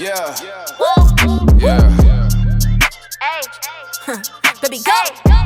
Yeah. Yeah. Hey. Baby, go.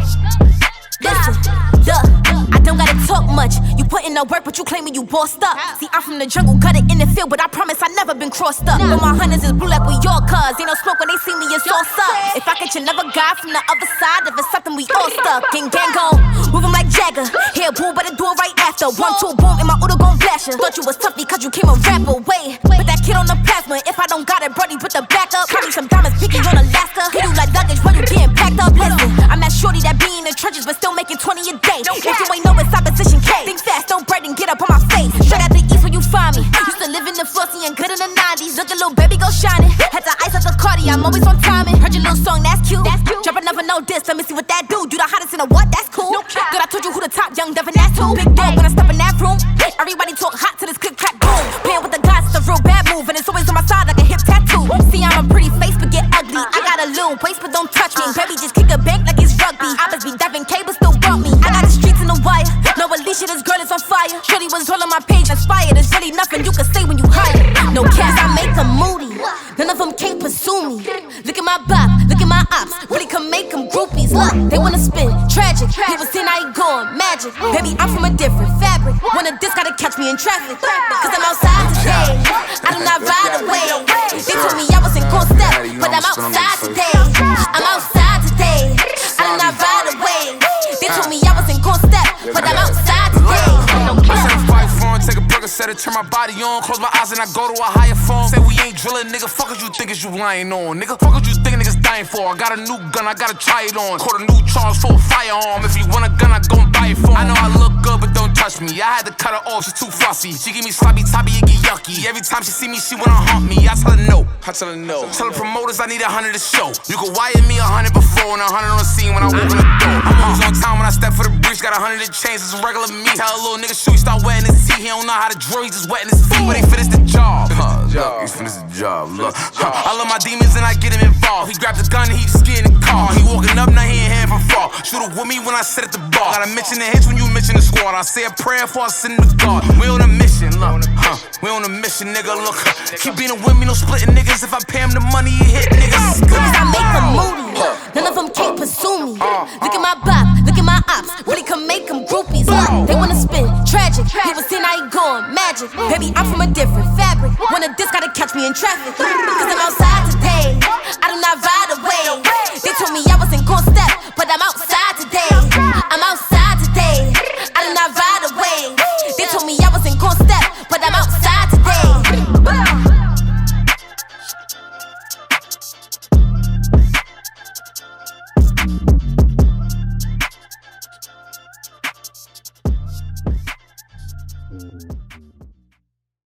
Listen, look, I don't gotta talk much. You put in the work, but you claiming you bossed up. See, I'm from the jungle, cut it in the field, but I promise I never been crossed up. But my hunters is blue like we your cuz. Ain't no smoke when they see me, it's all up. If I get you another guy from the other side, if it's something we all stuck. Gang gon', move him like Jagger. Here, boo, better do it right after. 1, 2, boom, and my Udo gon' flash ya. Thought you was tough because you came a rapper. Wait, put that kid on the plasma. If I don't got it, Brody, put the back up. Call me some diamonds, picky on Alaska. Hit you like luggage when you getting packed up. Listen, I'm that shorty that be in the trenches, but still making 20 a day. If you ain't know it's opposition K. Think fast, don't break and get up on my face. Straight out the east where you find me. Used to live in the flossy and good in the 90s. Look a little baby go shining. Had to ice up the Cardi, I'm always on timing. Heard your little song, that's cute. Drop another no diss, let me see what that do. You the hottest in the what? That's cool. Good, I told you who the top, Young Devin, that's who. Big dog when I step in that room. Everybody talk hot to this click clack boom. Playing with the guys, it's a real bad move, and it's always on my side like a hip tattoo. See, I'm a pretty face, but get ugly. I got a little waist, but don't touch me. Baby, just kick a bank like it's rugby. I must be Devin K, but still brought me. I got the streets in the wire. No Alicia, this girl is on fire. Shorty was all on my page, inspired. There's really nothing you can say when you hire. No cash, I make them moody. None of them can't pursue me. Look at my bop, look at my ops. Really can make them groupies. Look, they wanna spin, tragic. He was saying I ain't going magic. Baby, I'm from a different fabric. Wanna diss, gotta catch me in traffic. Cause I'm outside today. I do not ride away. They told me I wasn't gon' step, but I'm outside today. I'm outside today. I do not ride away. They told me I wasn't gon' step, but I'm outside today. I set a fight phone, take a Percocet, turn my body on, close my eyes and I go to a higher form. Say we ain't drilling, nigga, fuck what you think is you lying on, nigga. Fuck what you think niggas dying for. I got a new gun, I gotta try it on. Caught a new charge for a firearm. If you want a gun, I go and buy it for him. I know I look good, but don't touch me. I had to cut her off, she's too fussy. She give me sloppy toppy, it get yucky. Every time she see me, she wanna hump me. I tell her no. Tell the promoters I need 100 to show. You can wire me 100 before and 100 on the scene when I walk in the door. I'm always on time when I step for the breach. Got 100 to change, it's a regular me. Tell a little nigga shoot, he start wetting his teeth. He don't know how to drill, he just wetting his feet. But he finish the job. Look, he finish the job. Look, I love my demons and I get him involved. He grabbed the gun and he just get in the car. He walking up, now he ain't hand from far. Shoot it with me when I sit at the bar. Gotta mention the hits when you mention the squad. I say a prayer before I send the God. We on a mission, look, we on a mission, nigga, look. Keep being with me, no splitting niggas. If I pay him the money, he hit niggas. Cause I make them moody. None of them can't pursue me. Look at my bop, look at my ops. Really can make them groupies. Look, they wanna spin, tragic. He was saying I ain't going magic. Baby, I'm from a different fabric. Wanna diss, gotta catch me in traffic. Cause I'm outside today. I do not ride away. They told me I wasn't gon' step, but I'm outside today. I'm outside today. I do not ride away. They told me I wasn't gon' step, but I'm outside today. Mm-hmm.